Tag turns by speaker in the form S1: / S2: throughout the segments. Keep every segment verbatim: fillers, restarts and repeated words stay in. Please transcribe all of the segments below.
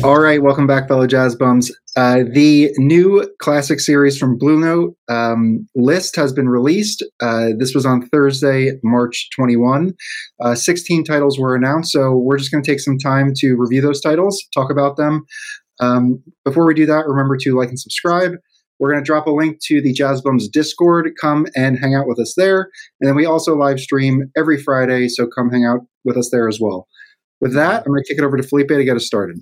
S1: All right, welcome back, fellow jazz bums. Uh, the new classic series from Blue Note um, list has been released. Uh, this was on Thursday, March twenty-first. Uh, sixteen titles were announced, so we're just going to take some time to review those titles, talk about them. Um, before we do that, remember to like and subscribe. We're going to drop a link to the Jazz Bums Discord. Come and hang out with us there. And then we also live stream every Friday, so come hang out with us there as well. With that, I'm going to kick it over to Felipe to get us started.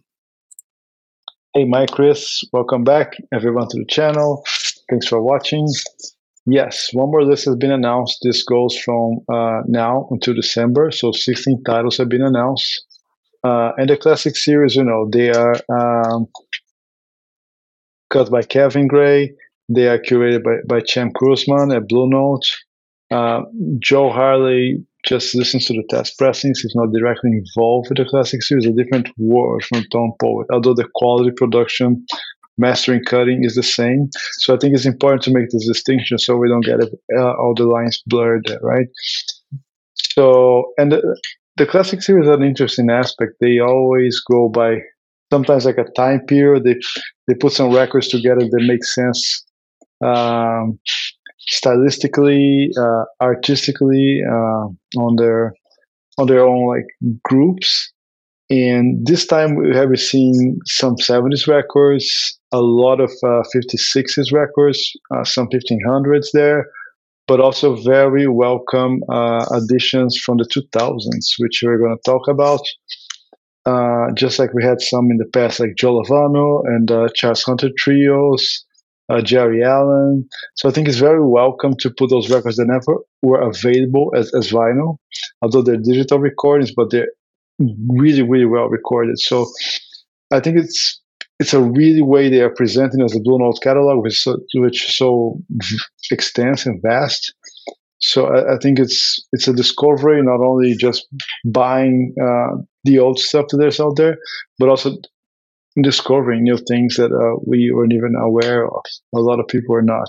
S2: Hey, Mike, Chris, welcome back, everyone, to the channel. Thanks for watching. Yes, one more list has been announced. This goes from uh, now until December, so sixteen titles have been announced. Uh, and the classic series, you know, they are um, cut by Kevin Gray. They are curated by, by Cem Kuzman at Blue Note. Uh, Joe Harley just listens to the test pressings. He's not directly involved with the classic series. A different world from Tom Poet, although the quality, production, mastering, cutting is the same. So I think it's important to make this distinction so we don't get it, uh, all the lines blurred there, right? So, and the, the classic series is an interesting aspect. They always go by sometimes like a time period. They they put some records together that make sense. Um, stylistically, uh, artistically, uh, on their on their own like groups. And this time we have seen some seventies records, a lot of uh, fifty-sixes records, uh, some fifteen hundreds there, but also very welcome uh, additions from the two thousands, which we're going to talk about. Uh, just like we had some in the past, like Joe Lovano and uh, Charles Hunter trios. Uh, Jerry Allen. So I think it's very welcome to put those records that never were available as, as vinyl, although they're digital recordings, but they're really, really well recorded. So I think it's it's a really way they are presenting as a Blue Note catalog, which is so, which is so extensive and vast. So I, I think it's it's a discovery, not only just buying uh, the old stuff that there's out there, but also discovering new things that uh, we weren't even aware of. A lot of people are not.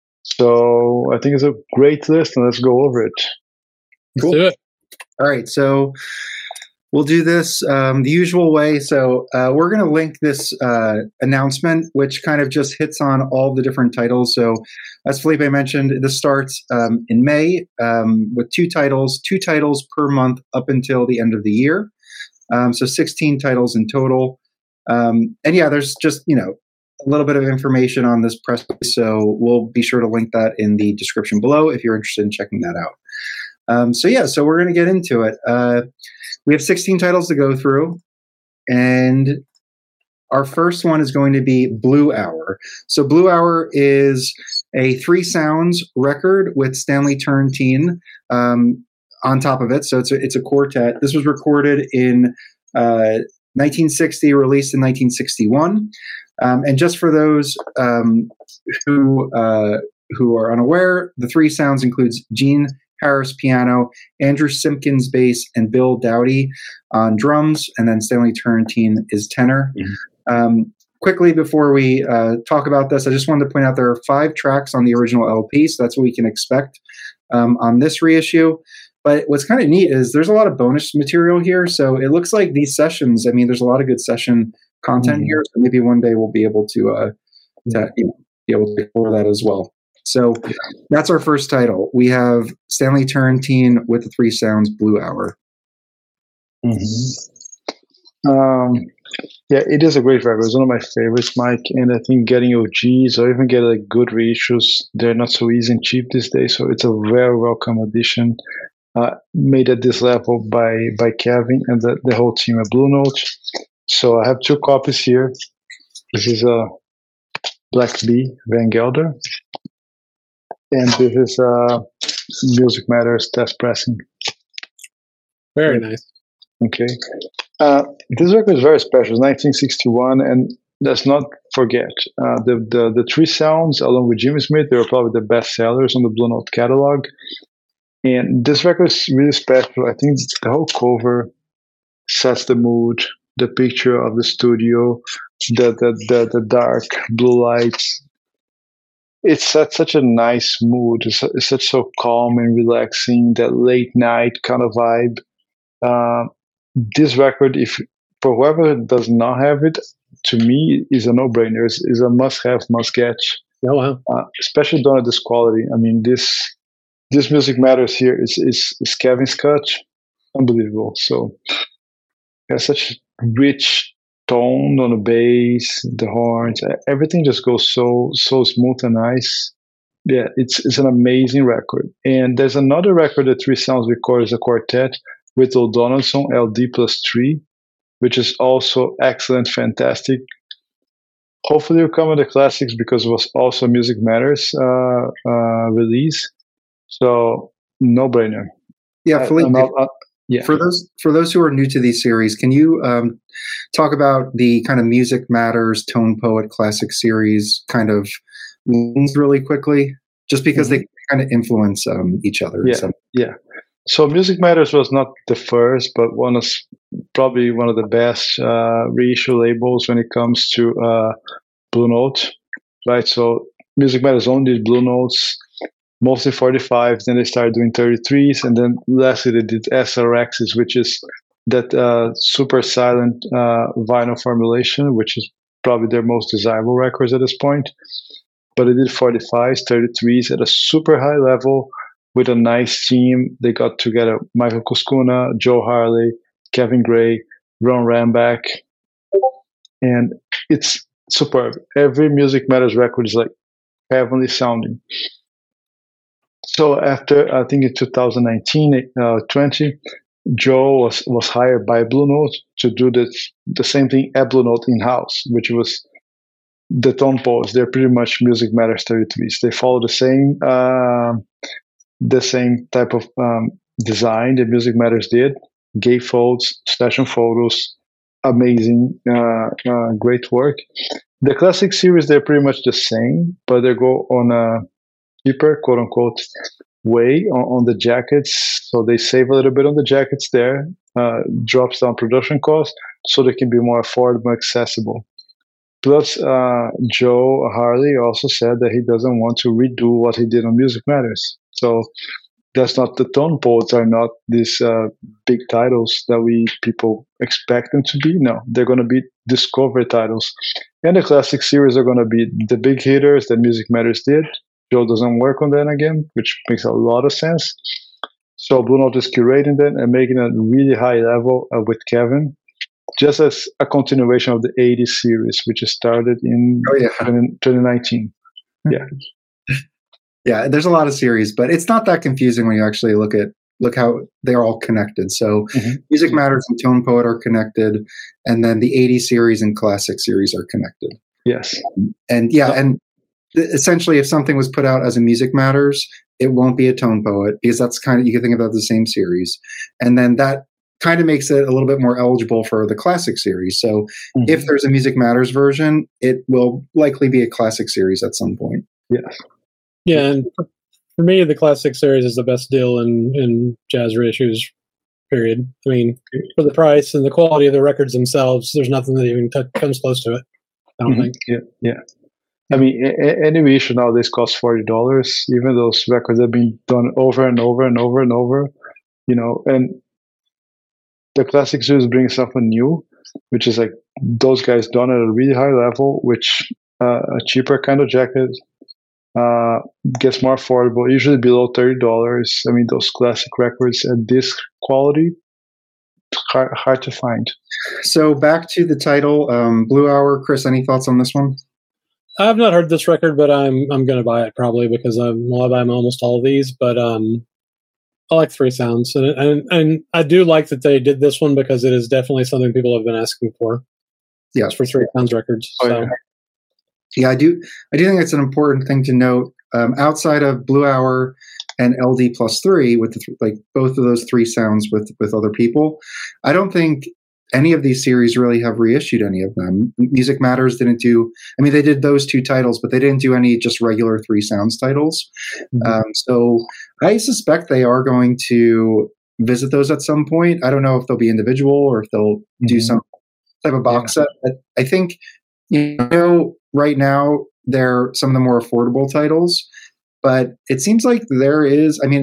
S2: So I think it's a great list, and let's go over it.
S1: Cool. Let's do it. All right, so we'll do this um, the usual way. So uh, we're going to link this uh, announcement, which kind of just hits on all the different titles. So as Felipe mentioned, this starts um, in May um, with two titles, two titles per month up until the end of the year. Um, so sixteen titles in total. Um, and yeah, there's just, you know, a little bit of information on this press release, so we'll be sure to link that in the description below if you're interested in checking that out. Um, so yeah, so we're going to get into it. Uh, we have sixteen titles to go through, and our first one is going to be Blue Hour. So Blue Hour is a Three Sounds record with Stanley Turrentine um, on top of it. So it's a, it's a quartet. This was recorded in uh, nineteen sixty, released in nineteen sixty-one. Um, and just for those um, who uh, who are unaware, the Three Sounds includes Gene Harris piano, Andrew Simpkins bass, and Bill Dowdy on drums, and then Stanley Turrentine is tenor. Mm-hmm. Um, quickly, before we uh, talk about this, I just wanted to point out there are five tracks on the original L P, so that's what we can expect um, on this reissue. But what's kind of neat is there's a lot of bonus material here. So it looks like these sessions, I mean, there's a lot of good session content mm-hmm. here. So maybe one day we'll be able to, uh, to you know, be able to explore that as well. So that's our first title. We have Stanley Turrentine with the Three Sounds, Blue Hour.
S2: Mm-hmm. Um, yeah, it is a great record. It's one of my favorites, Mike. And I think getting O Gs or even getting like good reissues, they're not so easy and cheap these days. So it's a very welcome addition. Uh, made at this level by by Kevin and the, the whole team at Blue Note. So I have two copies here. This is a Black Bee Van Gelder, and this is uh, Music Matters test pressing.
S3: Very nice.
S2: Okay, uh, this record is very special. It's nineteen sixty-one, and let's not forget uh, the, the the Three Sounds, along with Jimmy Smith, they were probably the best sellers on the Blue Note catalog. And this record is really special. I think the whole cover sets the mood, the picture of the studio, the the the, the dark blue lights. It sets such a nice mood. It's, it's such so calm and relaxing, that late night kind of vibe. Uh, this record, if for whoever does not have it, to me is a no-brainer. Is is a must-have, must-get.
S3: Oh wow!
S2: Uh, especially done at this quality. I mean, this this Music Matters here is is, is Kevin's cut, unbelievable. So it has such rich tone on the bass, the horns, everything just goes so so smooth and nice. Yeah, it's it's an amazing record. And there's another record that Three Sounds records a quartet with O'Donnellson, L D plus three, which is also excellent, fantastic. Hopefully it'll come with the classics because it was also Music Matters uh, uh, release. So no brainer.
S1: Yeah, Felipe,
S2: uh, uh, yeah.
S1: For those for those who are new to these series, can you um, talk about the kind of Music Matters, Tone Poet Classic series kind of really quickly, just because mm-hmm. they kind of influence um, each other.
S2: Yeah,
S1: so.
S2: yeah. So Music Matters was not the first, but one of probably one of the best uh, reissue labels when it comes to uh, Blue Note, right? So Music Matters only did Blue Notes, mostly forty-fives. Then they started doing thirty-threes, and then lastly they did S R Xs, which is that uh, super silent uh, vinyl formulation, which is probably their most desirable records at this point. But they did forty-fives, thirty-threes at a super high level with a nice team. They got together Michael Kuskuna, Joe Harley, Kevin Gray, Ron Rambach, and it's superb. Every Music Matters record is like heavenly sounding. So after, I think in two thousand nineteen, uh, twenty, Joe was, was hired by Blue Note to do the, the same thing at Blue Note in-house, which was the tone poets. They're pretty much Music Matters thirty-threes. They follow the same uh, the same type of um, design that Music Matters did. Gatefolds, session photos, amazing, uh, uh, great work. The classic series, they're pretty much the same, but they go on a cheaper, quote unquote, way on, on the jackets. So they save a little bit on the jackets there, uh, drops down production costs so they can be more affordable, accessible. Plus, uh, Joe Harley also said that he doesn't want to redo what he did on Music Matters. So that's not, the tone poets are not these uh, big titles that we people expect them to be. No, they're going to be discovery titles. And the classic series are going to be the big hitters that Music Matters did. Joe doesn't work on them again, which makes a lot of sense. So Blue Note is curating them and making it a really high level uh, with Kevin, just as a continuation of the eighties series, which started in
S1: oh, yeah.
S2: twenty nineteen. Yeah.
S1: Yeah, there's a lot of series, but it's not that confusing when you actually look at look how they're all connected. So mm-hmm. Music Matters and Tone Poet are connected, and then the eighties series and classic series are connected.
S2: Yes.
S1: And yeah, and essentially if something was put out as a Music Matters, it won't be a Tone Poet because that's kind of, you can think about the same series. And then that kind of makes it a little bit more eligible for the classic series. So mm-hmm. if there's a Music Matters version, it will likely be a classic series at some point.
S2: Yes.
S3: Yeah, and for me, the classic series is the best deal in, in jazz reissues, period. I mean, for the price and the quality of the records themselves, there's nothing that even t- comes close to it, I don't mm-hmm. think.
S2: Yeah, yeah. I mean, a- any reissue nowadays costs forty dollars, even those records have been done over and over and over and over, you know, and the classic series brings something new, which is like those guys done at a really high level, which uh, a cheaper kind of jacket, Uh, gets more affordable, usually below thirty dollars. I mean, those classic records at this quality, hard, hard to find.
S1: So back to the title, um, Blue Hour. Chris, any thoughts on this one?
S3: I've not heard this record, but I'm I'm going to buy it probably because I'm, well, I buy almost all of these. But um, I like Three Sounds, and, and and I do like that they did this one because it is definitely something people have been asking for.
S1: Yeah,
S3: it's for Three Sounds records.
S2: Oh,
S3: so.
S2: yeah.
S1: Yeah, I do. I do think it's an important thing to note. Um, outside of Blue Hour and L D plus three, with the th- like both of those Three Sounds with with other people, I don't think any of these series really have reissued any of them. Music Matters didn't do. I mean, they did those two titles, but they didn't do any just regular Three Sounds titles. Mm-hmm. Um, so I suspect they are going to visit those at some point. I don't know if they'll be individual or if they'll mm-hmm. do some type of box yeah. set. I, I think you know. Right now, they're some of the more affordable titles, but it seems like there is, I mean,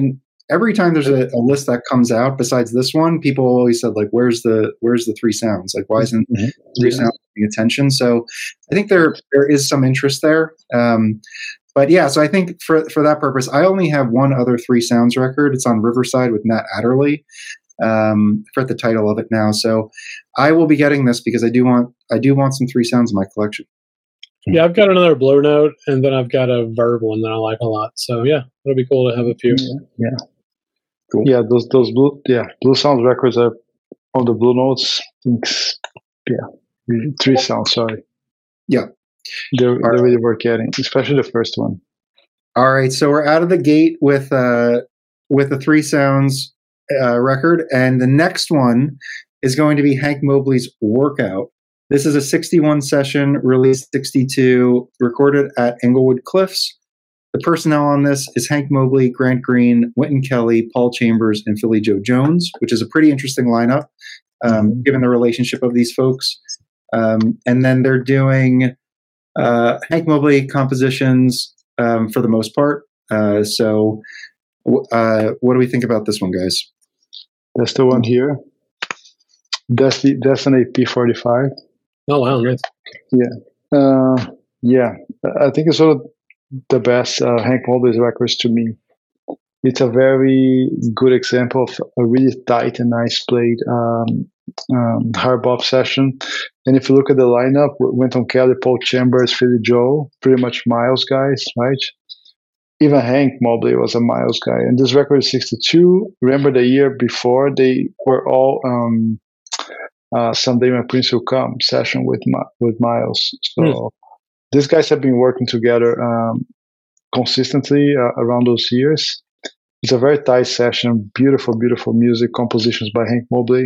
S1: every time there's a, a list that comes out besides this one, people always said like, "Where's the where's the three sounds? Like, why isn't
S2: Mhm.
S1: three
S2: Yeah.
S1: sounds paying attention?" So I think there there is some interest there. Um, but yeah, so I think for for that purpose, I only have one other three sounds record. It's on Riverside with Matt Adderley. Um, I forget the title of it now. So I will be getting this because I do want I do want some three sounds in my collection.
S3: Yeah, I've got another Blue Note, and then I've got a Verve one that I like a lot. So yeah, it'll be cool to have a few.
S2: Yeah, yeah, cool. Yeah, those those blue yeah blue sounds records are on the Blue Notes. Thinks, yeah, three sounds. Sorry.
S1: Yeah,
S2: they're they're really worth getting, especially the first one.
S1: All right, so we're out of the gate with uh with the three sounds uh, record, and the next one is going to be Hank Mobley's Workout. This is a sixty-one session, released sixty-two, recorded at Englewood Cliffs. The personnel on this is Hank Mobley, Grant Green, Wynton Kelly, Paul Chambers, and Philly Joe Jones, which is a pretty interesting lineup, um, given the relationship of these folks. Um, and then they're doing uh, Hank Mobley compositions um, for the most part. Uh, so uh, what do we think about this one, guys?
S2: That's the one here. That's the that's an A P forty-five.
S3: Oh wow, nice.
S2: Yeah, uh, yeah. I think it's one of the best uh, Hank Mobley's records to me. It's a very good example of a really tight and nice played um, um, hard bop session. And if you look at the lineup, Wynton Kelly, Paul Chambers, Philly Joe, pretty much Miles guys, right? Even Hank Mobley was a Miles guy. And this record is sixty-two. Remember the year before, they were all um, uh, Someday My Prince Will Come session with with Miles. So mm. these guys have been working together um, consistently uh, around those years. It's a very tight session, beautiful, beautiful music, compositions by Hank Mobley.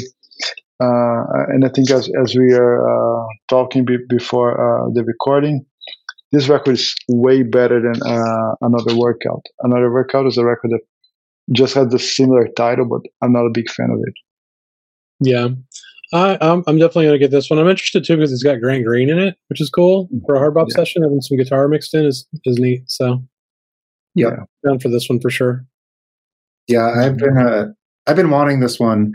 S2: Uh, and I think as, as we are uh, talking be- before uh, the recording, this record is way better than uh, Another Workout. Another Workout is a record that just has the similar title, but I'm not a big fan of it.
S3: Yeah, I, I'm, I'm definitely going to get this one. I'm interested too because it's got Grant Green in it, which is cool for a hard bop yeah. session. Having some guitar mixed in is, is neat. So,
S1: yeah,
S3: down for this one for sure.
S1: Yeah, I've been uh, I've been wanting this one.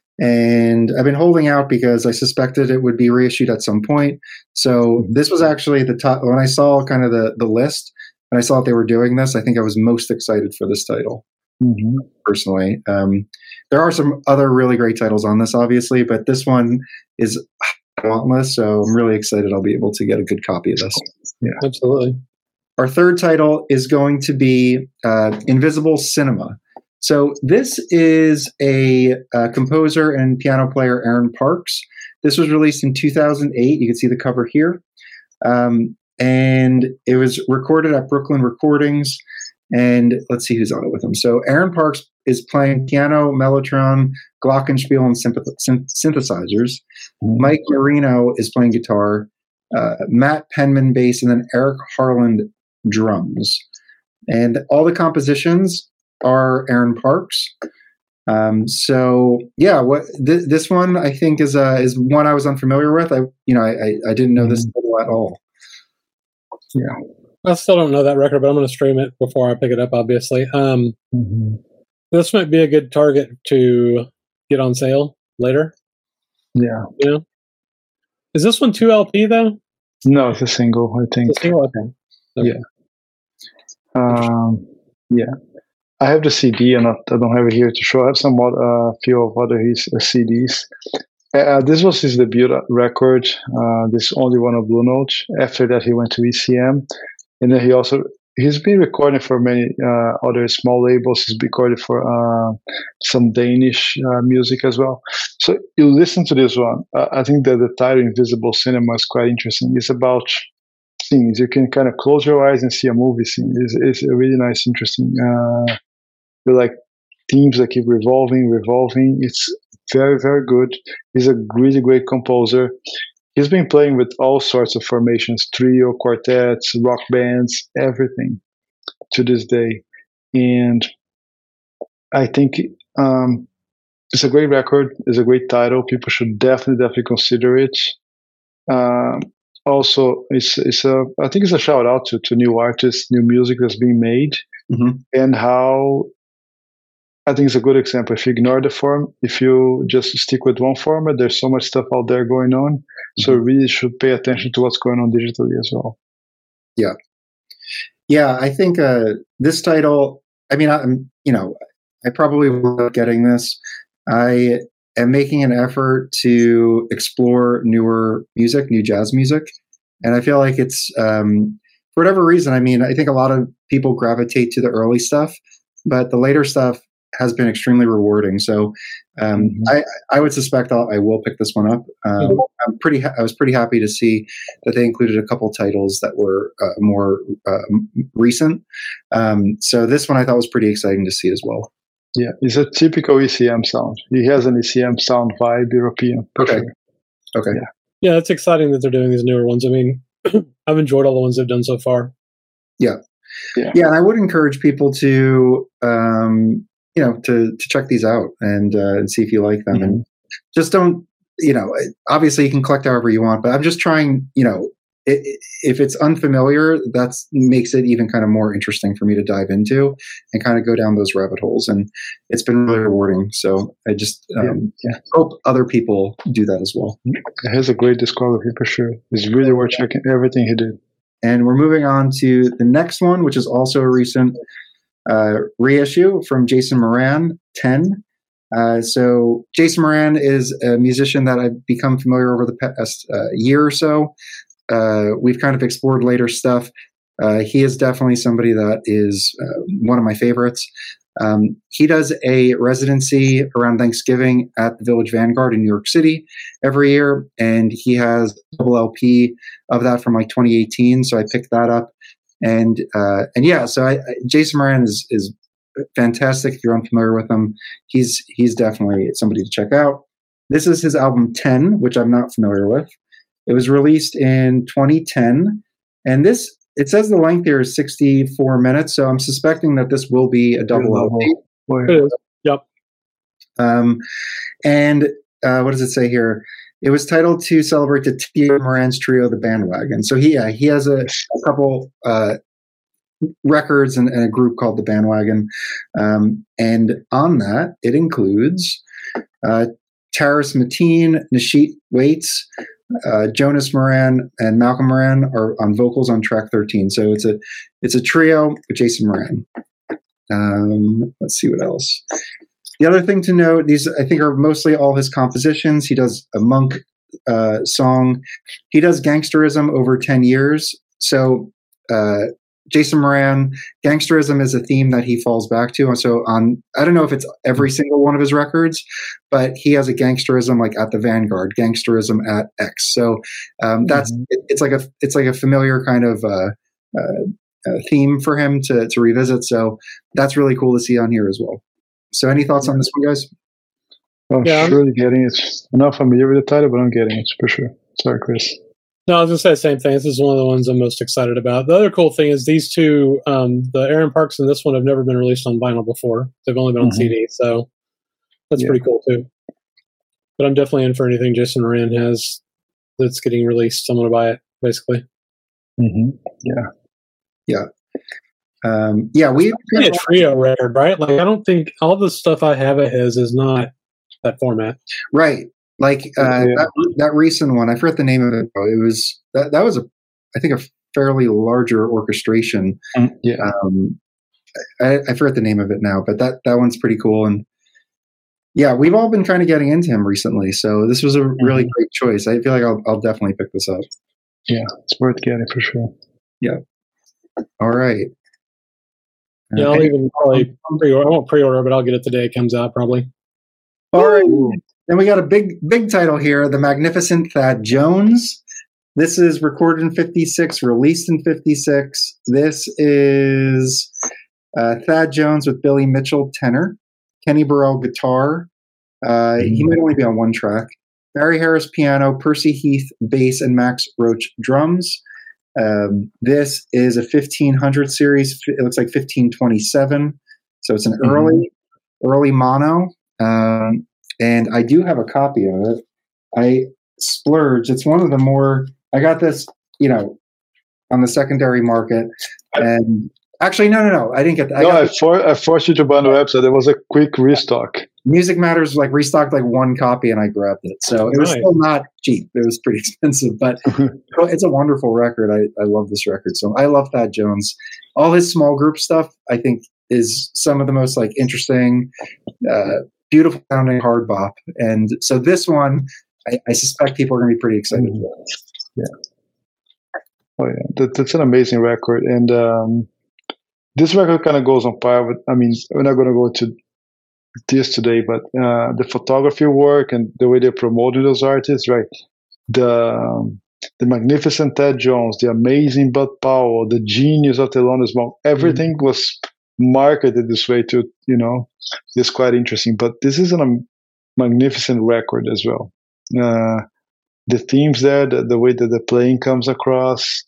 S1: And I've been holding out because I suspected it would be reissued at some point. So this was actually the top. When I saw kind of the, the list, and I saw that they were doing this, I think I was most excited for this title, mm-hmm. personally. Um, there are some other really great titles on this, obviously, but this one is dauntless. So I'm really excited I'll be able to get a good copy of this.
S3: Yeah, absolutely.
S1: Our third title is going to be uh, Invisible Cinema. So this is a, a composer and piano player, Aaron Parks. This was released in two thousand eight. You can see the cover here. Um, and it was recorded at Brooklyn Recordings. And let's see who's on it with him. So Aaron Parks is playing piano, mellotron, glockenspiel, and synth- synthesizers. Mike Marino is playing guitar. Uh, Matt Penman bass, and then Eric Harland drums. And all the compositions are Aaron Parks. Um, so yeah, what th- this one I think is uh, is one I was unfamiliar with. I you know I I, I didn't know this title at all.
S3: Yeah, I still don't know that record, but I'm going to stream it before I pick it up. Obviously, um, mm-hmm. This might be a good target to get on sale later.
S2: Yeah,
S3: you know, is this one two L P though?
S2: No, it's a single. I think.
S3: It's a single. Okay.
S2: Okay. Yeah. Um. Yeah. I have the C D, and I don't have it here to show. I have some uh, few of other his uh, C Ds. Uh, this was his debut record. Uh, this only one of Blue Note. After that, he went to E C M, and then he also he's been recording for many uh, other small labels. He's recorded for uh, some Danish uh, music as well. So you listen to this one. Uh, I think that the title "Invisible Cinema" is quite interesting. It's about scenes. You can kind of close your eyes and see a movie scene. It's, it's a really nice, interesting. Uh, like themes that keep revolving, revolving. It's very, very good. He's a really great composer. He's been playing with all sorts of formations, trio, quartets, rock bands, everything to this day. And I think um, it's a great record. It's a great title. People should definitely, definitely consider it. Um, also, it's it's a I think it's a shout out to, to new artists, new music that's being made, mm-hmm. and how I think it's a good example. If you ignore the forum, if you just stick with one format, there's so much stuff out there going on. Mm-hmm. So you really should pay attention to what's going on digitally as well.
S1: Yeah. Yeah, I think uh, this title, I mean, I'm, you know, I probably will end up getting this. I am making an effort to explore newer music, new jazz music. And I feel like it's, um, for whatever reason, I mean, I think a lot of people gravitate to the early stuff, but the later stuff has been extremely rewarding. So um, mm-hmm. I, I would suspect I'll, I will pick this one up. Um, mm-hmm. I'm pretty. Ha- I was pretty happy to see that they included a couple titles that were uh, more uh, recent. Um, so this one I thought was pretty exciting to see as well.
S2: Yeah, it's a typical E C M sound. He has an E C M sound vibe, European.
S1: Okay.
S2: Sure.
S1: Okay.
S2: Yeah.
S3: Yeah, it's exciting that they're doing these newer ones. I mean, I've enjoyed all the ones they've done so far.
S1: Yeah.
S2: Yeah.
S1: Yeah, and I would encourage people to. Um, you know, to, to check these out and uh, and see if you like them. Mm-hmm. And just don't, you know, obviously you can collect however you want, but I'm just trying, you know, it, if it's unfamiliar, that's makes it even kind of more interesting for me to dive into and kind of go down those rabbit holes. And it's been really rewarding. So I just um,
S2: yeah, yeah.
S1: hope other people do that as well.
S2: He has a great discography for sure. It's really worth checking everything he did.
S1: And we're moving on to the next one, which is also a recent Uh, reissue from Jason Moran, ten. Uh, so Jason Moran is a musician that I've become familiar over the past uh, year or so. Uh, we've kind of explored later stuff. Uh, he is definitely somebody that is uh, one of my favorites. Um, he does a residency around Thanksgiving at the Village Vanguard in New York City every year, and he has a double L P of that from like twenty eighteen, so I picked that up. And uh, and yeah, so I, I, Jason Moran is is fantastic. If you're unfamiliar with him, he's he's definitely somebody to check out. This is his album ten, which I'm not familiar with. It was released in twenty ten, and this it says the length here is sixty-four minutes. So I'm suspecting that this will be a double L P.
S3: It is. Yep.
S1: Um, and uh, what does it say here? It was titled to celebrate the Tito Moran's trio, The Bandwagon. So he, yeah, he has a, a couple uh, records and, and a group called The Bandwagon. Um, and on that, it includes uh, Taris Mateen, Nashit Waits, uh, Jonas Moran, and Malcolm Moran are on vocals on track thirteen. So it's a it's a trio with Jason Moran. Um, let's see what else. The other thing to note, these I think are mostly all his compositions. He does a Monk uh, song. He does gangsterism over ten years. So uh, Jason Moran, gangsterism is a theme that he falls back to. And so on, I don't know if it's every single one of his records, but he has a gangsterism like at the Vanguard, gangsterism at X. So um, that's mm-hmm. it, it's like a it's like a familiar kind of uh, uh, uh, theme for him to to revisit. So that's really cool to see on here as well. So any thoughts on this one, guys?
S2: I'm
S3: yeah,
S2: really getting it. I'm not familiar with the title, but I'm getting it for sure. Sorry, Chris.
S3: No, I was going to say the same thing. This is one of the ones I'm most excited about. The other cool thing is these two, um, the Aaron Parks and this one, have never been released on vinyl before. They've only been on mm-hmm. C D, so that's yeah. pretty cool too. But I'm definitely in for anything Jason Moran has that's getting released. I'm going to buy it, basically.
S2: Mm-hmm. Yeah.
S1: Yeah. Um, yeah, we
S3: a trio record, right? Like, I don't think all the stuff I have of his is not that format,
S1: right? Like uh,
S2: yeah.
S1: that, that recent one, I forget the name of it. It was that that was a, I think, a fairly larger orchestration.
S2: Mm, yeah,
S1: um, I, I forget the name of it now, but that that one's pretty cool. And yeah, we've all been kind of getting into him recently, so this was a really mm-hmm. great choice. I feel like I'll I'll definitely pick this up.
S2: Yeah, it's worth getting for sure.
S1: Yeah. All right.
S3: Yeah, I'll even probably pre-order. I won't pre-order, but I'll get it the day it comes out, probably.
S1: All right. Then we got a big, big title here, The Magnificent Thad Jones. This is recorded in fifty-six, released in fifty-six. This is uh, Thad Jones with Billy Mitchell tenor, Kenny Burrell guitar. Uh, mm-hmm. He might only be on one track. Barry Harris piano, Percy Heath bass, and Max Roach drums. Um, this is a fifteen hundred series. It looks like fifteen twenty-seven. So it's an mm-hmm. early, early mono. Um, and I do have a copy of it. I splurged. It's one of the more, I got this, you know, on the secondary market, and Actually, no, no, no. I didn't get that.
S2: No,
S1: I,
S2: I, for, I forced you to buy on the website. There was a quick restock.
S1: Music Matters like restocked like one copy, and I grabbed it. So it was
S3: Nice.
S1: still not cheap. It was pretty expensive, but it's a wonderful record. I, I love this record. So I love Thad Jones. All his small group stuff, I think, is some of the most like interesting, uh, beautiful sounding hard bop. And so this one, I, I suspect people are going to be pretty excited
S2: Mm-hmm.
S1: about.
S2: Yeah. Oh yeah, that, that's an amazing record, and um, this record kind of goes on par with. I mean, we're not going to go to this today, but uh, the photography work and the way they're promoting those artists, right? The um, the magnificent Thad Jones, the amazing Bud Powell, the genius of Thelonious Monk. Everything mm-hmm. was marketed this way to, you know, it's quite interesting. But this is a um, magnificent record as well. Uh, the themes there, the, the way that the playing comes across,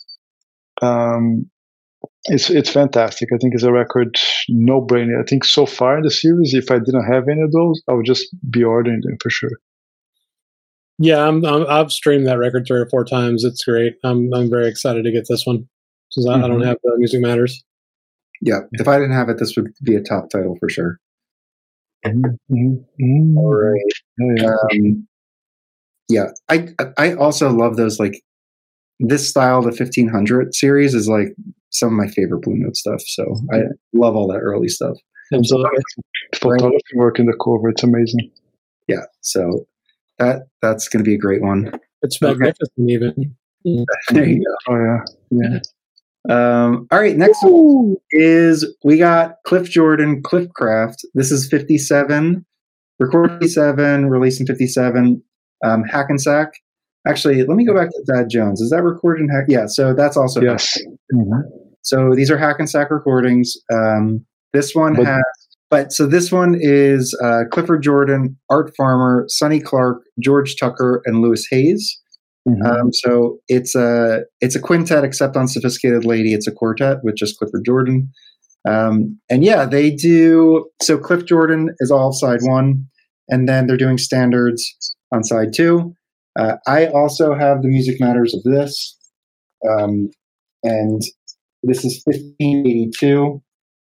S2: um, it's it's fantastic. I think it's a record no brainer. I think so far in the series, if I didn't have any of those, I would just be ordering them for sure.
S3: Yeah, I'm, I'm I've streamed that record three or four times. It's great. I'm I'm very excited to get this one since mm-hmm. I, I don't have the Music Matters.
S1: Yeah, if I didn't have it, this would be a top title for sure.
S2: Mm-hmm. Mm-hmm.
S1: All right. Oh, yeah. Um, yeah, I I also love those like this style. The fifteen hundred series is like some of my favorite Blue Note stuff. So I love all that early stuff.
S3: Absolutely.
S2: Photography work in the cover, it's amazing.
S1: Yeah, so that that's going to be a great one.
S3: It's magnificent, okay. Even.
S1: There you go.
S2: Oh yeah, yeah.
S1: Um, all right, next one is we got Cliff Jordan, Cliffcraft. This is fifty-seven, recorded fifty-seven, released in fifty-seven. Um, Hackensack. Actually, let me go back to Thad Jones. Is that recorded in Hack? Yeah, so that's also
S2: yes. Mm-hmm.
S1: So these are Hackensack recordings. Um, this one
S2: but,
S1: has, but so this one is uh, Clifford Jordan, Art Farmer, Sonny Clark, George Tucker, and Lewis Hayes. Mm-hmm. Um, so it's a it's a quintet, except on Sophisticated Lady, it's a quartet with just Clifford Jordan. Um, and yeah, they do. So Cliff Jordan is all side one, and then they're doing standards on side two. Uh, I also have the Music Matters of this, um, and this is fifteen eighty-two.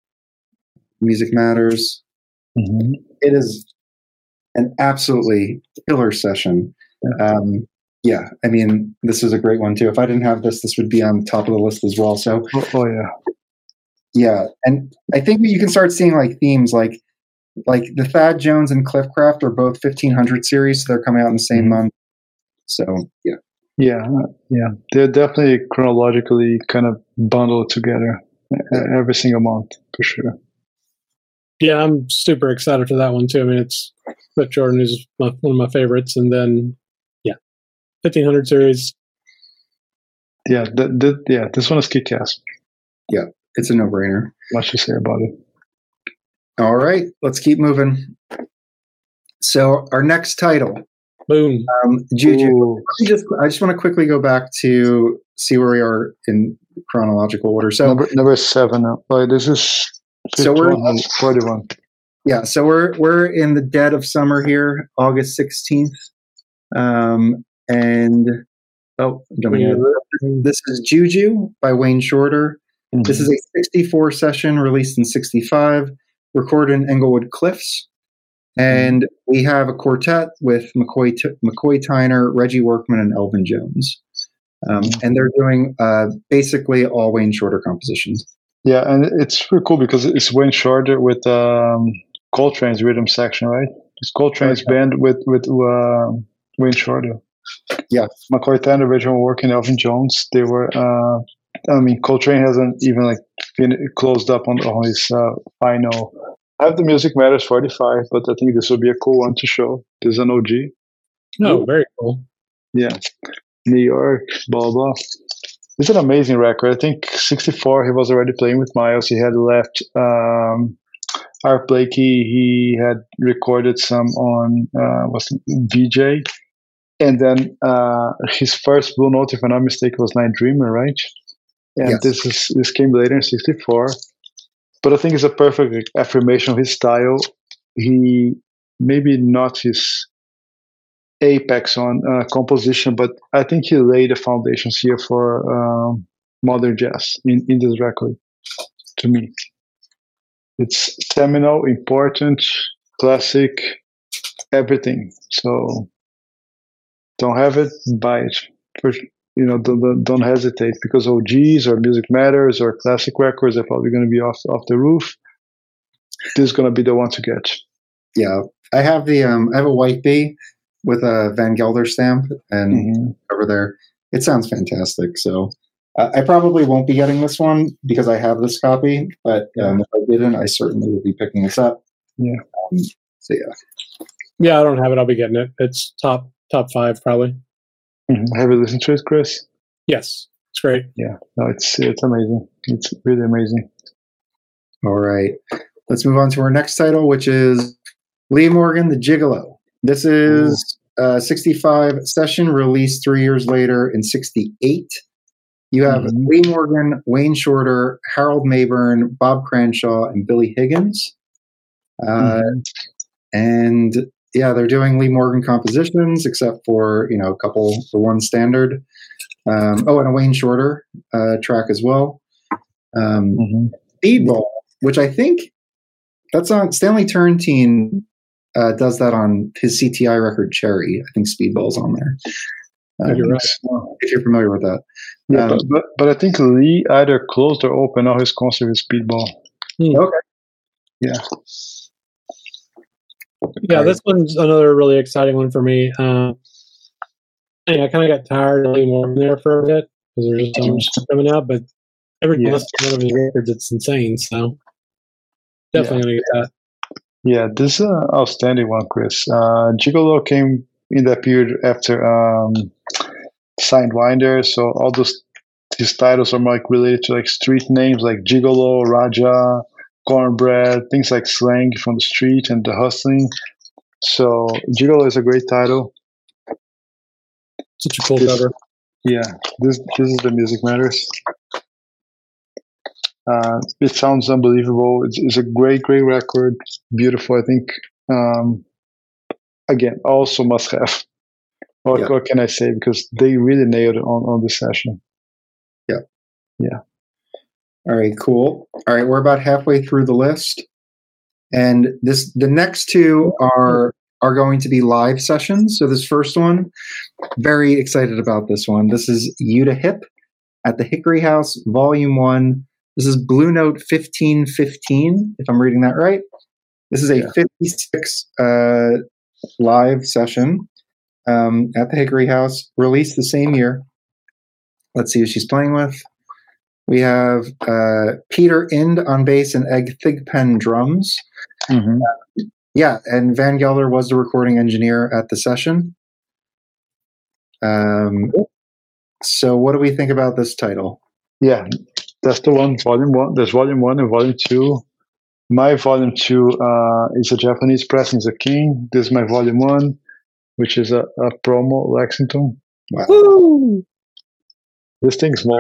S1: Music Matters.
S2: Mm-hmm.
S1: It is an absolutely killer session. Um, yeah, I mean, this is a great one too. If I didn't have this, this would be on top of the list as well. So,
S2: oh, oh yeah,
S1: yeah, and I think you can start seeing like themes, like like the Thad Jones and Cliffcraft are both fifteen hundred series, so they're coming out in the same mm-hmm. month. So yeah,
S2: yeah, yeah, they're definitely chronologically kind of bundled together every single month for sure.
S3: Yeah, I'm super excited for that one too. I mean, it's Cliff Jordan is my, one of my favorites, and then yeah, fifteen hundred series.
S2: Yeah, th- th- yeah, this one is kick-ass.
S1: Yeah, it's a no-brainer.
S2: Much to say about it.
S1: All right, let's keep moving. So our next title,
S3: boom,
S1: um, Juju. Just, I just want to quickly go back to see where we are in chronological order. So
S2: number, number seven. Oh, this is.
S1: So we're
S2: forty-one.
S1: Yeah, so we're we're in the dead of summer here, August sixteenth, um, and oh, this is Juju by Wayne Shorter. Mm-hmm. This is a sixty-four session released in sixty-five, recorded in Englewood Cliffs, and mm-hmm. we have a quartet with McCoy T- McCoy Tyner, Reggie Workman, and Elvin Jones, um, mm-hmm. and they're doing uh, basically all Wayne Shorter compositions.
S2: Yeah, and it's really cool because it's Wayne Shorter with um, Coltrane's rhythm section, right? It's Coltrane's okay. band with with uh, Wayne Shorter.
S1: Yeah,
S2: McCoy Tyner, original work, and Elvin Jones. They were. Uh, I mean, Coltrane hasn't even like been closed up on, on his uh, final. I have the Music Matters forty-five, but I think this would be a cool one to show. This is an O G.
S3: Oh, Ooh. Very cool.
S2: Yeah, New York, blah blah. It's an amazing record. I think sixty-four, he was already playing with Miles. He had left um, Art Blakey. He had recorded some on uh, was V J. And then uh, his first Blue Note, if I'm not mistaken, was Night Dreamer, right? And yes. this is this came later in sixty-four. But I think it's a perfect affirmation of his style. He maybe not his apex on uh, composition, but I think he laid the foundations here for um, modern jazz in, in this record. to me. It's seminal, important, classic, everything. So don't have it, buy it. For, you know, don't, don't hesitate, because O Gs or Music Matters or classic records are probably going to be off off the roof. This is going to be the one to get.
S1: Yeah, I have the um, I have a white bee with a Van Gelder stamp, and mm-hmm. over there, it sounds fantastic. So uh, I probably won't be getting this one because I have this copy. But um, if I didn't, I certainly would be picking this up.
S2: Yeah.
S1: Um, so yeah.
S3: Yeah, I don't have it. I'll be getting it. It's top top five probably.
S2: Mm-hmm. Have you listened to it, Chris?
S3: Yes, it's great.
S2: Yeah, no, it's it's amazing. It's really amazing.
S1: All right, let's move on to our next title, which is Lee Morgan, The Gigolo. This is uh, sixty-five session, released three years later in sixty-eight. You have mm-hmm. Lee Morgan, Wayne Shorter, Harold Mayburn, Bob Cranshaw, and Billy Higgins. Uh, mm-hmm. And yeah, they're doing Lee Morgan compositions, except for, you know, a couple for one standard. Um, oh, and a Wayne Shorter uh, track as well. Um, mm-hmm. Speedball, which I think that's on Stanley Turrentine uh, does that on his C T I record Cherry. I think Speedball's on there. Um,
S3: you're right.
S1: If you're familiar with that.
S2: Yeah,
S1: um,
S2: but, but but I think Lee either closed or opened all his concert with Speedball.
S3: Hmm.
S1: Okay.
S2: Yeah.
S3: Yeah, this one's another really exciting one for me. Um, yeah, I kind of got tired of Lee Morgan there for a bit because there's just so much stuff coming out, but every time I listen to one of his records, it's insane. So definitely yeah. going to get that.
S2: Yeah, this is an outstanding one, Chris. Uh, Gigolo came in that period after um, Sidewinder, so all those these titles are like related to like street names like Gigolo, Raja, Cornbread, things like slang from the street and the hustling. So Gigolo is a great title.
S3: Such a cool
S2: this,
S3: cover.
S2: Yeah, this this is the Music Matters. Uh, it sounds unbelievable. It's, it's a great, great record. Beautiful. I think. Um, again, also must have. What, yeah. what can I say? Because they really nailed it on on this session.
S1: Yeah.
S2: Yeah.
S1: All right, cool. All right, we're about halfway through the list, and this the next two are are going to be live sessions. So this first one, very excited about this one. This is Yuta Hip at the Hickory House, Volume One. This is Blue Note fifteen fifteen, if I'm reading that right. This is a yeah. fifty-six uh, live session um, at the Hickory House, released the same year. Let's see who she's playing with. We have uh, Peter Ind on bass and Egg Thigpen drums.
S2: Mm-hmm.
S1: Uh, yeah, and Van Gelder was the recording engineer at the session. Um, so what do we think about this title?
S2: Yeah, that's the one, volume one. There's volume one and volume two. My volume two uh, is a Japanese pressing, is a King. This is my volume one, which is a, a promo Lexington.
S1: Wow.
S3: Woo!
S2: This thing's small.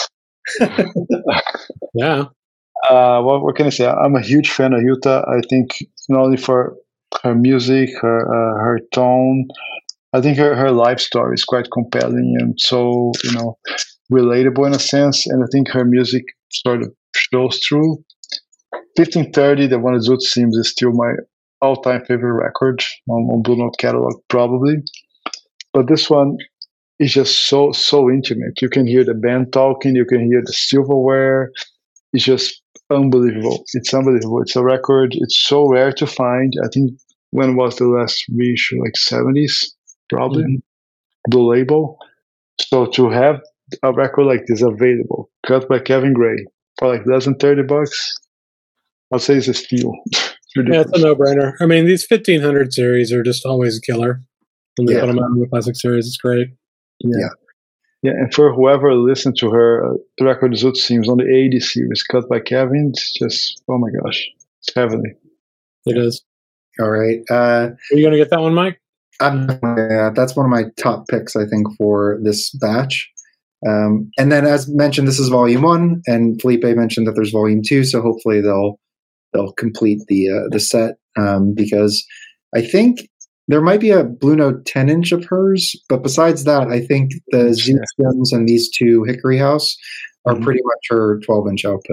S3: Yeah.
S2: Uh, what, what can I say? I'm a huge fan of Yuta. I think not only for her music, her uh, her tone. I think her, her life story is quite compelling and so, you know, relatable in a sense. And I think her music sort of shows through. fifteen thirty, the one at Zoot Sims, is still my all-time favorite record on, on Blue Note catalog, probably. But this one is just so, so intimate. You can hear the band talking. You can hear the silverware. It's just unbelievable. It's unbelievable. It's a record. It's so rare to find. I think when was the last reissue? Like seventies, probably. Mm-hmm. Blue Label. So to have a record like this available, cut by Kevin Gray, for like less than thirty bucks, I'd say it's a steal.
S3: Yeah, it's a no-brainer. I mean, these fifteen hundred series are just always a killer. When they yeah. put them out in the classic series, it's great.
S2: Yeah. yeah. Yeah, and for whoever listened to her, uh, the record Zoot Sims on the eighty series, cut by Kevin, it's just, oh my gosh, it's heavenly.
S3: It is.
S1: All right. Uh,
S3: Are you going to get that one, Mike?
S1: I'm, yeah, that's one of my top picks, I think, for this batch. Um, and then, as mentioned, this is volume one, and Felipe mentioned that there's volume two, so hopefully they'll they'll complete the uh, the set um, because I think there might be a Blue Note ten inch of hers, but besides that, I think the Zoot Sims and these two Hickory House are mm-hmm. pretty much her twelve inch output.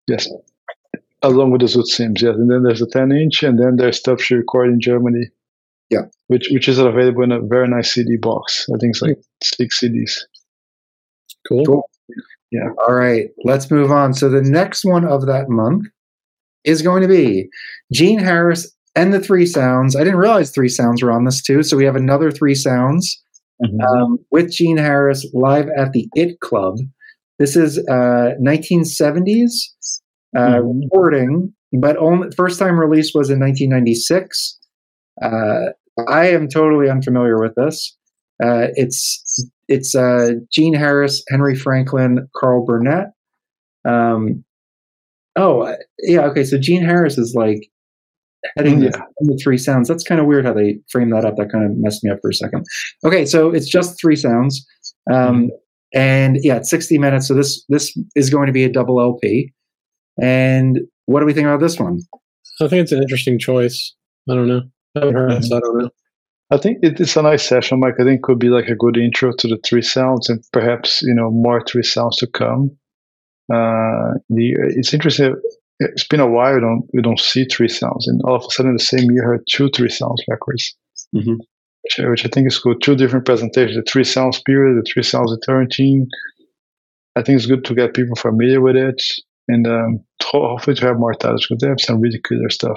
S2: Yes. Along with the Zoot Sims, yes. And then there's a ten inch, and then there's stuff she recorded in Germany.
S1: Yeah.
S2: Which which is available in a very nice C D box. I think it's like six C Ds.
S3: Cool.
S1: Cool.
S2: Yeah.
S1: All right, let's move on. So the next one of that month is going to be Gene Harris and the Three Sounds. I didn't realize Three Sounds were on this too. So we have another Three Sounds
S2: Mm-hmm.
S1: um, with Gene Harris live at the It Club. This is uh, nineteen seventies uh,
S2: Mhm.
S1: recording, but only first time release was in nineteen ninety-six. Uh, I am totally unfamiliar with this. Uh, it's it's uh, Gene Harris, Henry Franklin, Carl Burnett. Um, oh, yeah, okay. So Gene Harris is like heading
S2: Yeah.
S1: the Three Sounds. That's kind of weird how they frame that up. That kind of messed me up for a second. Okay, so it's just Three Sounds, um, and yeah, it's sixty minutes. So this this is going to be a double L P. And what do we think about this one?
S3: I think it's an interesting choice. I don't know. I haven't heard it, so I don't know.
S2: I think it, it's a nice session, Mike. I think it could be like a good intro to the Three Sounds, and perhaps you know more Three Sounds to come. Uh, the it's interesting. It's been a while we don't we don't see Three Sounds, and all of a sudden the same year heard two Three Sounds records,
S1: Mhm.
S2: which, which I think is cool. Two different presentations: the Three Sounds period, the Three Sounds of Tarantine. I think it's good to get people familiar with it, and um, ho- hopefully to have more titles because they have some really killer stuff.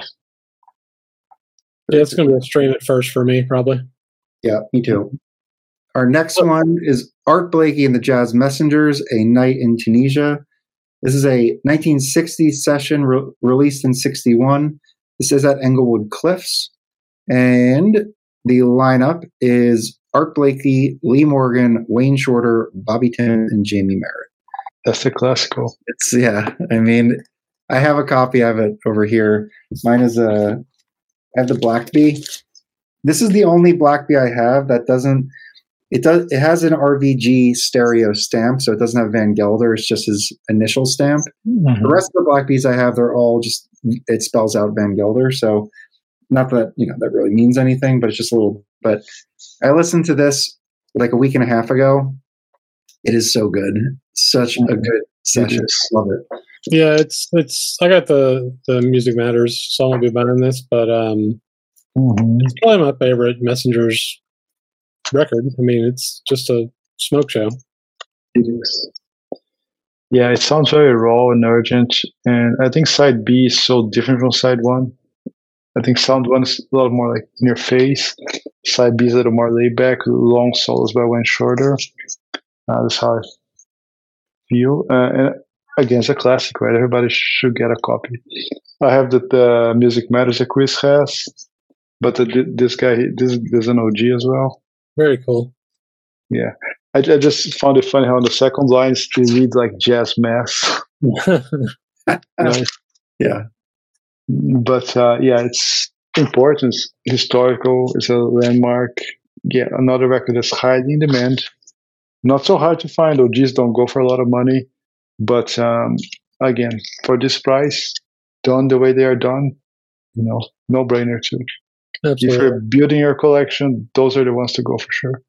S3: Yeah, it's going to be a stream at first for me, probably.
S1: Yeah, me too. Our next one is Art Blakey and the Jazz Messengers, A Night in Tunisia. This is a nineteen sixty session re- released in sixty-one. This is at Englewood Cliffs. And the lineup is Art Blakey, Lee Morgan, Wayne Shorter, Bobby Timmons, and Jamie Merritt.
S2: That's the classical.
S1: It's, yeah, I mean, I have a copy of it over here. Mine is a, I have the Blackbee. This is the only Blackbee I have that doesn't, it does, it has an R V G stereo stamp, so it doesn't have Van Gelder. It's just his initial stamp.
S2: Mhm.
S1: The rest of the Blackbees I have, they're all just, it spells out Van Gelder. So not that, you know, that really means anything, but it's just a little, but I listened to this like a week and a half ago. It is so good. Such a
S2: Mhm.
S1: good session.
S2: is.
S1: Love it.
S3: Yeah, it's it's. I got the the Music Matters, so I won't be buying this, but um,
S2: Mhm.
S3: it's probably my favorite Messengers record. I mean, it's just a smoke show.
S2: It is. Yeah, it sounds very raw and urgent, and I think side B is so different from side one. I think sound one is a lot more like in your face. Side B is a little more laid back, long solos by Wayne Shorter. Uh, that's how I feel. Uh, and again, it's a classic, right? Everybody should get a copy. I have the, the Music Matters that Chris has, but the, this guy, this is an O G as well.
S3: Very cool.
S2: Yeah. I, I just found it funny how in the second line they read like jazz mass. Right?
S1: Yeah.
S2: But uh, yeah, it's important, it's historical, it's a landmark. Yeah, another record that's highly in demand. Not so hard to find. O Gs don't go for a lot of money. But um, again, for this price, done the way they are done, you know, no brainer too.
S3: Absolutely.
S2: If you're building your collection, those are the ones to go for sure.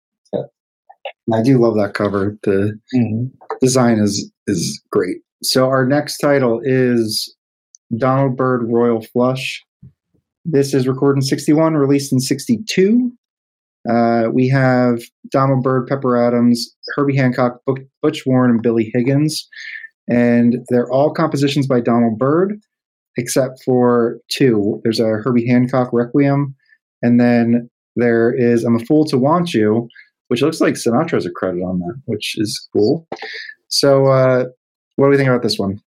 S1: I do love that cover. The
S2: Mm-hmm.
S1: design is is great. So our next title is Donald Byrd Royal Flush. This is recorded in sixty-one, released in sixty-two. Uh, we have Donald Byrd, Pepper Adams, Herbie Hancock, Butch Warren, and Billy Higgins. And they're all compositions by Donald Byrd, except for two. There's a Herbie Hancock Requiem, and then there is I'm a Fool to Want You, which looks like Sinatra has a credit on that, which is cool. So uh, what do we think about this one?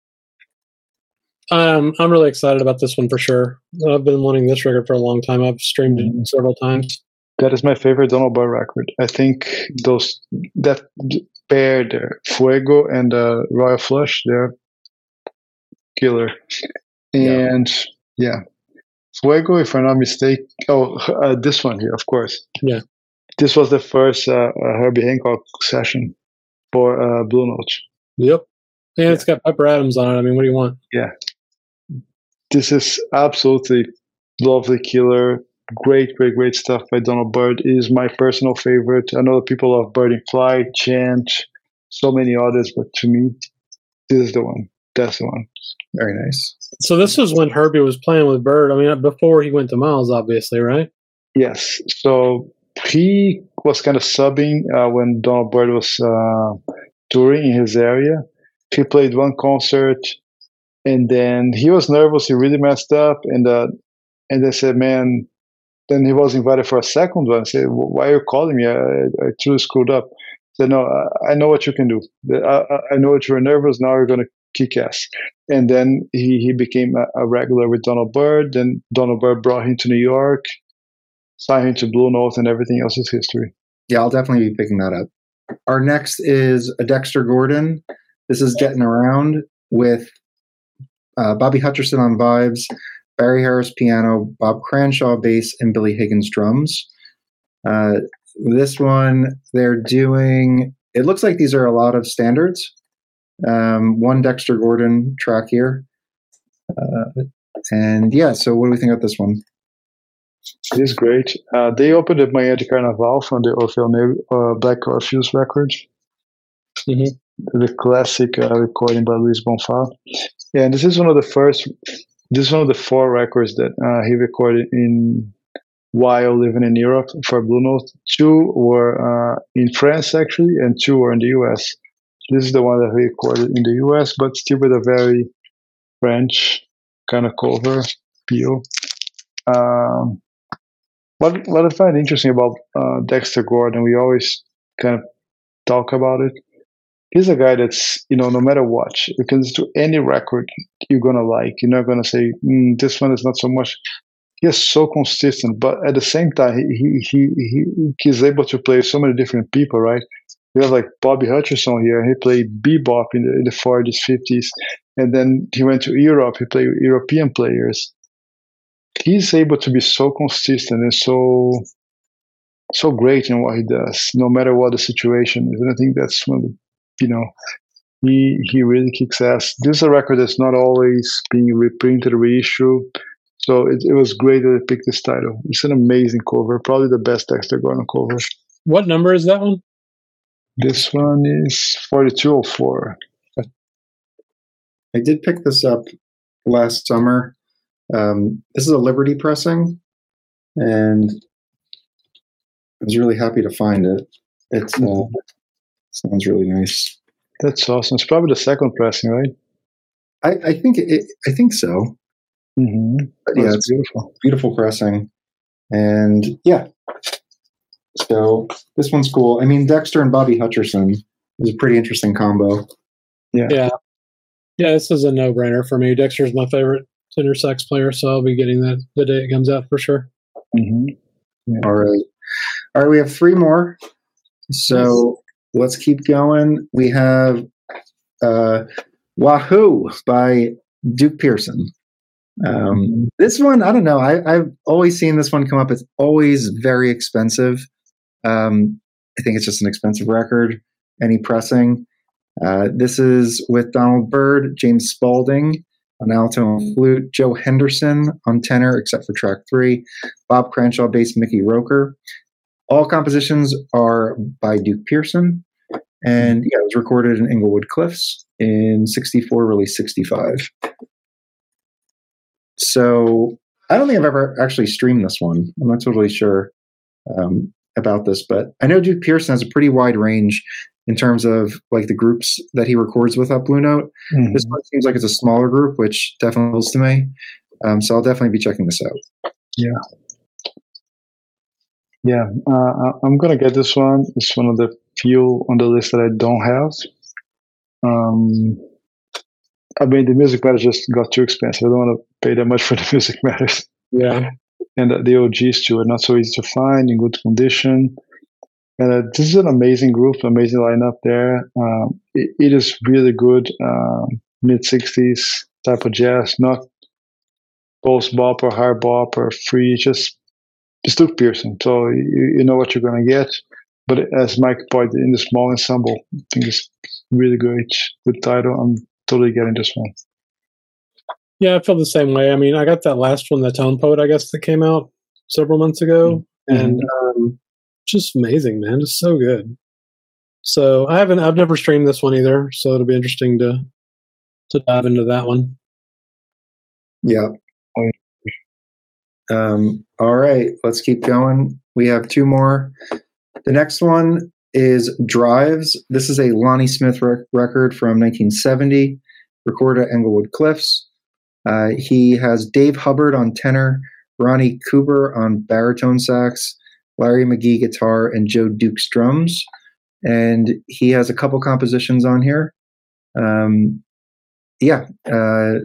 S3: Um, I'm really excited about this one for sure. I've been wanting this record for a long time. I've streamed it several times.
S2: That is my favorite Donald Byrd record. I think those that pair, the Fuego and uh, Royal Flush, they're killer. And yeah. yeah, Fuego, if I'm not mistaken. Oh, uh, this one here, of course.
S3: Yeah,
S2: this was the first uh, uh, Herbie Hancock session for uh, Blue Note.
S3: Yep, and
S2: yeah.
S3: It's got Pepper Adams on it. I mean, what do you want?
S2: Yeah, this is absolutely lovely, killer. Great, great, great stuff by Donald Byrd. It is my personal favorite. I know people love Birding Fly, Chant, so many others, but to me, this is the one. that's the one.
S1: Very nice.
S3: So this was when Herbie was playing with Bird. I mean, before he went to Miles, obviously, right?
S2: Yes. So he was kind of subbing uh, when Donald Byrd was uh, touring in his area. He played one concert, and then he was nervous. He really messed up, and uh, and they said, "Man." Then he was invited for a second one. I said, "Why are you calling me? I, I truly screwed up." I said, "No, I, I know what you can do. I, I know that you're nervous. Now you're going to kick ass." And then he, he became a, a regular with Donald Byrd. Then Donald Byrd brought him to New York, signed him to Blue Note, and everything else is history.
S1: Yeah, I'll definitely be picking that up. Our next is a Dexter Gordon. This is Getting Around with uh, Bobby Hutcherson on vibes, Barry Harris piano, Bob Cranshaw bass, and Billy Higgins drums. Uh, this one, they're doing, it looks like these are a lot of standards. Um, one Dexter Gordon track here. Uh, and yeah, so what do we think of this one?
S2: It is great. Uh, they opened up Miami Carnaval from the Orfeo Negro, uh, Black Orpheus record.
S3: Mm-hmm.
S2: The classic uh, recording by Luis Bonfá. Yeah, and this is one of the first, this is one of the four records that uh, he recorded in while living in Europe for Blue Note. Two were uh, in France, actually, and two were in the U S. This is the one that he recorded in the U S, but still with a very French kind of cover feel. Um, what, what I find interesting about uh, Dexter Gordon, we always kind of talk about it. He's a guy that's, you know, no matter what, you can listen to any record you're going to like. You're not going to say, mm, this one is not so much. He's so consistent, but at the same time, he, he, he, he's able to play so many different people, right? You have like Bobby Hutcherson here. He played bebop in the, in the forties, fifties. And then he went to Europe. He played European players. He's able to be so consistent and so so great in what he does, no matter what the situation is. And I think that's one of the, you know, he he really kicks ass. This is a record that's not always being reprinted or reissued. So it, it was great that they picked this title. It's an amazing cover, probably the best Dexter Gordon cover.
S3: What number is that one?
S2: This one is forty-two oh four.
S1: I did pick this up last summer. Um, this is a Liberty pressing, and I was really happy to find it. It uh, sounds really nice.
S2: That's awesome. It's probably the second pressing, right?
S1: I, I think it. I think so.
S2: Mm-hmm.
S1: But yeah, it's beautiful, beautiful pressing, and yeah. So this one's cool. I mean, Dexter and Bobby Hutcherson is a pretty interesting combo.
S3: Yeah, yeah, yeah. This is a no-brainer for me. Dexter's my favorite tenor sax player, so I'll be getting that the day it comes out for sure.
S2: Mm-hmm.
S1: Yeah. All right, all right. We have three more, so yes. Let's keep going. We have uh, "Wahoo" by Duke Pearson. Um, this one, I don't know. I, I've always seen this one come up. It's always very expensive. Um, I think it's just an expensive record. Any pressing. Uh, this is with Donald Byrd, James Spaulding on alto and flute, Joe Henderson on tenor, except for track three, Bob Cranshaw bass, Mickey Roker. All compositions are by Duke Pearson, and yeah, it was recorded in Inglewood Cliffs in sixty-four, released sixty-five. So I don't think I've ever actually streamed this one. I'm not totally sure um, about this, but I know Duke Pearson has a pretty wide range in terms of like the groups that he records with at Blue Note. Mm-hmm. This one seems like it's a smaller group, which definitely feels to me. Um, so I'll definitely be checking this out.
S2: Yeah. Yeah, uh, I'm going to get this one. It's one of the few on the list that I don't have. Um, I mean, the Music Matters just got too expensive. I don't want to pay that much for the Music Matters.
S3: Yeah.
S2: And uh, the O Gs too are not so easy to find, in good condition. And uh, this is an amazing group, amazing lineup there. Um, it, it is really good um, mid-sixties type of jazz, not post-bop or hard bop or free, just it's Duke Pearson. So you, you know what you're going to get. But as Mike pointed, in the small ensemble, I think it's really great. Good title. I'm totally getting this one.
S3: Yeah, I feel the same way. I mean, I got that last one, the Tone Poet, I guess, that came out several months ago. Mm-hmm. And um, just amazing, man. Just so good. So I haven't, I've never streamed this one either. So it'll be interesting to to dive into that one.
S1: Yeah. Um, all right, let's keep going. We have two more. The next one is Drives. This is a Lonnie Smith rec- record from nineteen seventy, recorded at Englewood Cliffs. Uh, he has Dave Hubbard on tenor, Ronnie Cooper on baritone sax, Larry McGee guitar, and Joe Dukes drums. And he has a couple compositions on here. Um, yeah. Uh,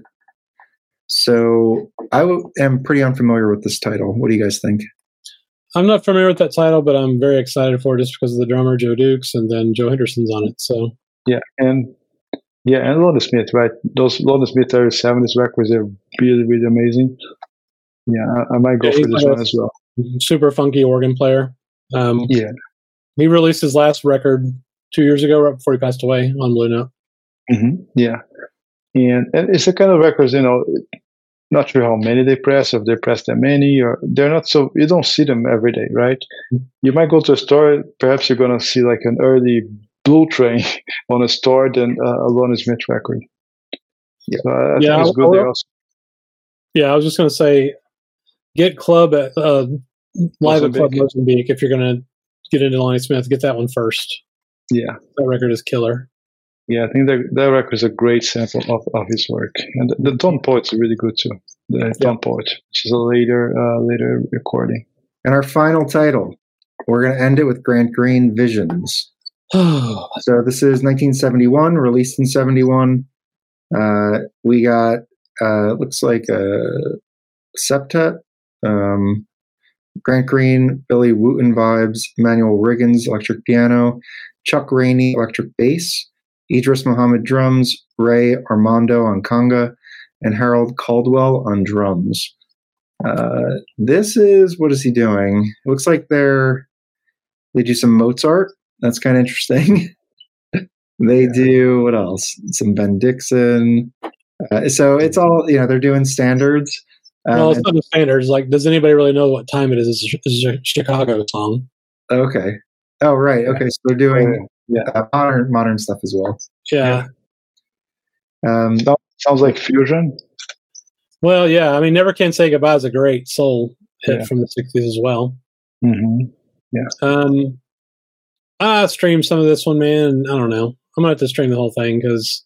S1: so I w- am pretty unfamiliar with this title. What do you guys think?
S3: I'm not familiar with that title, but I'm very excited for it just because of the drummer, Joe Dukes, and then Joe Henderson's on it. So
S2: yeah, and yeah, and Lonnie Smith, right? Those Lonnie Smith early seventies records are really, really amazing. Yeah, I, I might go
S3: yeah,
S2: for this
S3: like
S2: one as well.
S3: Super funky organ player. Um,
S2: yeah.
S3: He released his last record two years ago, right before he passed away, on Blue Note.
S2: Mm-hmm. Yeah. And, and it's the kind of records, you know, not sure how many they press, if they press that many, or they're not so, you don't see them every day, right? Mm-hmm. You might go to a store, perhaps you're going to see like an early Blue Train on a store than uh, a Lonnie Smith record.
S1: Yeah,
S2: so I, I
S3: yeah,
S2: think it's good. They also,
S3: yeah, I was just going to say, get Club at uh, Live at Club Mozambique if you're going to get into Lonnie Smith. Get that one first.
S2: Yeah.
S3: That record is killer.
S2: Yeah, I think that that record is a great sample of, of his work, and the, the Dawn Poet's really good too. The yeah. Dawn Poet, which is a later uh, later recording.
S1: And our final title, we're going to end it with Grant Green, Visions. So this is nineteen seventy-one, released in seventy-one. Uh, we got uh, looks like a septet. Um, Grant Green, Billy Wooten vibes, Emmanuel Riggins electric piano, Chuck Rainey electric bass, Idris Muhammad drums, Ray Armando on conga, and Harold Caldwell on drums. Uh, this is, what is he doing? It looks like they're they do some Mozart. That's kind of interesting. They yeah. do, what else? Some Ben Dixon. Uh, so it's all, you know, they're doing standards.
S3: Um, well, it's not the standards. Like, does anybody really know what time it is? It's a Chicago song.
S1: Okay. Oh, right. Okay. So they're doing yeah uh, modern modern stuff as well.
S3: Yeah.
S1: yeah. Um,
S2: Sounds like fusion.
S3: Well, yeah. I mean, Never Can Say Goodbye is a great soul hit yeah. from the sixties as well.
S2: Mm-hmm. Yeah.
S3: Um, I streamed some of this one, man. I don't know. I'm gonna have to stream the whole thing because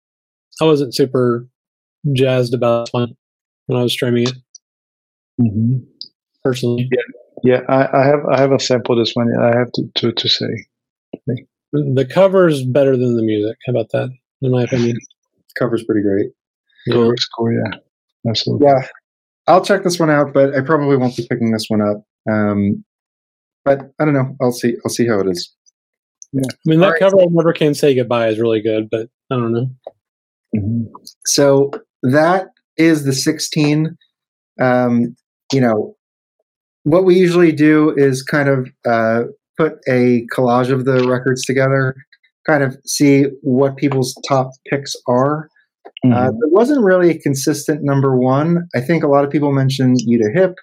S3: I wasn't super jazzed about this one when I was streaming it.
S2: Mm-hmm.
S3: Personally,
S2: yeah, yeah. I, I have I have a sample of this one. I have to to, to say
S3: okay. The cover is better than the music. How about that? In my opinion,
S1: the cover's pretty great.
S2: Yeah. Cover's cool. Yeah, absolutely.
S1: Yeah, I'll check this one out, but I probably won't be picking this one up. Um, but I don't know. I'll see. I'll see how it is.
S3: Yeah. I mean, that right. cover of Never Can Say Goodbye is really good, but I don't know.
S1: Mm-hmm. So that is the sixteen. Um, you know, what we usually do is kind of uh, put a collage of the records together, kind of see what people's top picks are. Mm-hmm. Uh, there wasn't really a consistent number one. I think a lot of people mentioned You to Hip,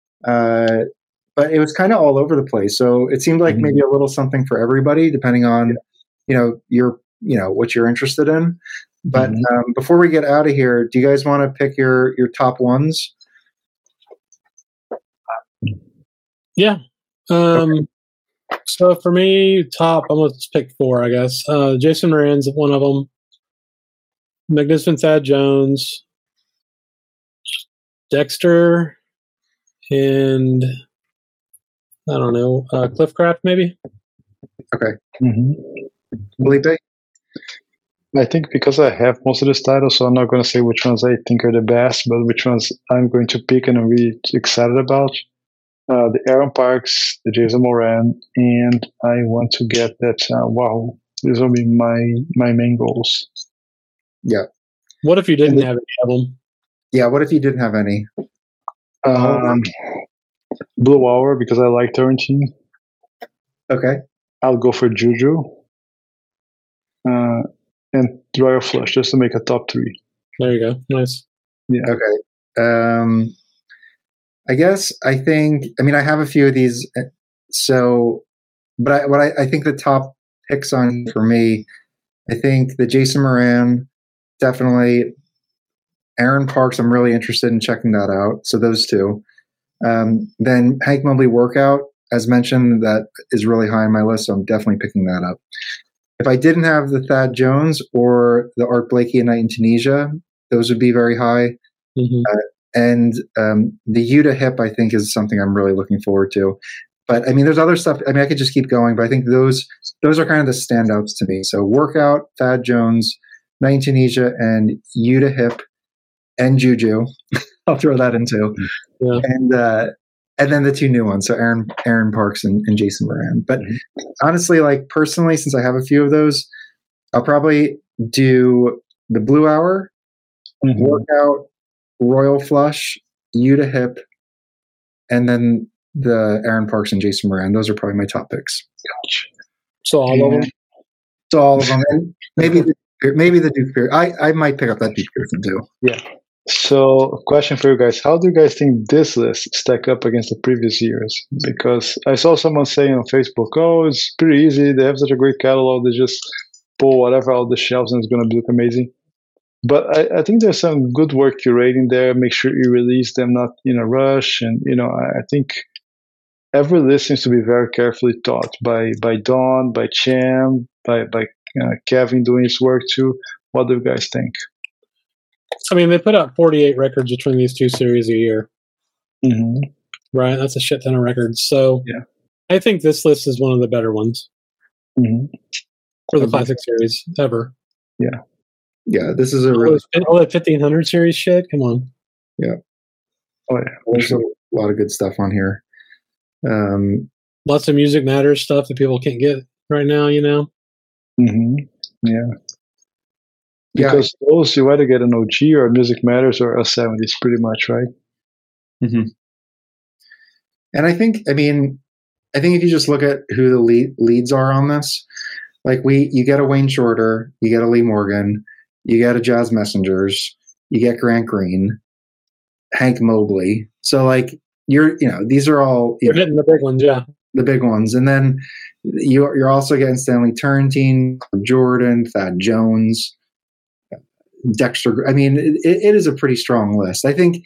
S1: uh, but it was kind of all over the place. So it seemed like mm-hmm. maybe a little something for everybody, depending on, yeah. you know, your, you know, what you're interested in. But mm-hmm. um, before we get out of here, do you guys want to pick your your top ones?
S3: Yeah. Um, okay. So for me, top, I'm going to pick four, I guess. Uh, Jason Moran's one of them. Magnificent Thad Jones, Dexter, and I don't know, uh, Cliffcraft maybe.
S1: Okay.
S2: Mm-hmm.
S1: Felipe?
S2: I think because I have most of this title, so I'm not going to say which ones I think are the best, but which ones I'm going to pick and I'm really excited about. Uh, the Aaron Parks, the Jason Moran, and I want to get that. Uh, wow, these will be my my main goals.
S1: Yeah.
S3: What if you didn't the, have any of them?
S1: Yeah. What if you didn't have any?
S2: Um, Blue Hour because I like Turrentine.
S1: Okay.
S2: I'll go for Juju. Uh, and Royal Flush just to make a top three.
S3: There you go. Nice.
S1: Yeah. Okay. Um, I guess I think, I mean, I have a few of these. So, but I, what I, I think the top picks on for me, I think the Jason Moran, definitely. Aaron Parks, I'm really interested in checking that out. So those two. Um, then Hank Mobley Workout, as mentioned, that is really high on my list, so I'm definitely picking that up. If I didn't have the Thad Jones or the Art Blakey, A Night in Tunisia, those would be very high. Mm-hmm. Uh, and um, the Yuta Hip, I think, is something I'm really looking forward to. But I mean, there's other stuff. I mean, I could just keep going, but I think those those are kind of the standouts to me. So Workout, Thad Jones, Night in Tunisia, and Yuta Hip, and Juju. I'll throw that in too. Yeah. And uh, and then the two new ones, so Aaron Aaron Parks and, and Jason Moran. But mm-hmm. honestly, like personally, since I have a few of those, I'll probably do the Blue Hour, mm-hmm. Workout, Royal Flush, Yuta Hip, and then the Aaron Parks and Jason Moran. Those are probably my top picks.
S3: So all and, of them.
S1: So all of them, and maybe the, maybe the Duke Pearson. I I might pick up that Duke Pearson too.
S2: Yeah. So, question for you guys: how do you guys think this list stack up against the previous years? Because I saw someone saying on Facebook, "Oh, it's pretty easy. They have such a great catalog. They just pull whatever out of the shelves, and it's going to look amazing." But I, I think there's some good work curating there. Make sure you release them not in a rush, and you know, I, I think every list seems to be very carefully thought by by Don, by Cham, by by uh, Kevin doing his work too. What do you guys think?
S3: I mean, they put out forty-eight records between these two series a year.
S2: Mm-hmm.
S3: Right? That's a shit ton of records. So
S2: yeah.
S3: I think this list is one of the better ones
S2: mm-hmm.
S3: for the classic series ever.
S2: Yeah.
S1: Yeah, this is a really...
S3: All that fifteen hundred series shit? Come on.
S1: Yeah.
S2: Oh, yeah.
S1: There's sure. a lot of good stuff on here. Um,
S3: Lots of Music Matters stuff that people can't get right now, you know?
S2: Mm-hmm. Yeah. Because yeah. those, you either get an O G or Music Matters or a seventies, pretty much, right?
S1: Mm-hmm. And I think, I mean, I think if you just look at who the lead, leads are on this, like we, you get a Wayne Shorter, you get a Lee Morgan, you get a Jazz Messengers, you get Grant Green, Hank Mobley. So like you're, you know, these are all you
S3: you're
S1: know,
S3: hitting the big ones, yeah,
S1: the big ones, and then you, you're also getting Stanley Turrentine, Jordan, Thad Jones. Dexter, I mean, it, it is a pretty strong list. I think,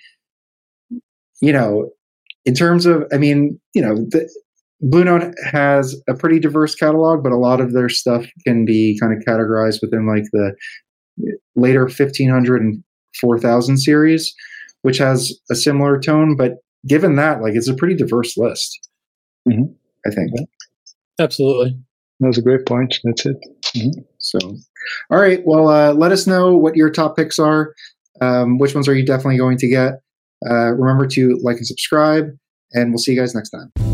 S1: you know, in terms of, I mean, you know, the, Blue Note has a pretty diverse catalog, but a lot of their stuff can be kind of categorized within like the later fifteen hundred and four thousand series, which has a similar tone. But given that, like, it's a pretty diverse list,
S2: mm-hmm.
S1: I think.
S3: Absolutely.
S2: That was a great point. That's it.
S1: Mm-hmm. So, all right. Well, uh, let us know what your top picks are. Um, which ones are you definitely going to get? Uh, remember to like and subscribe, and we'll see you guys next time.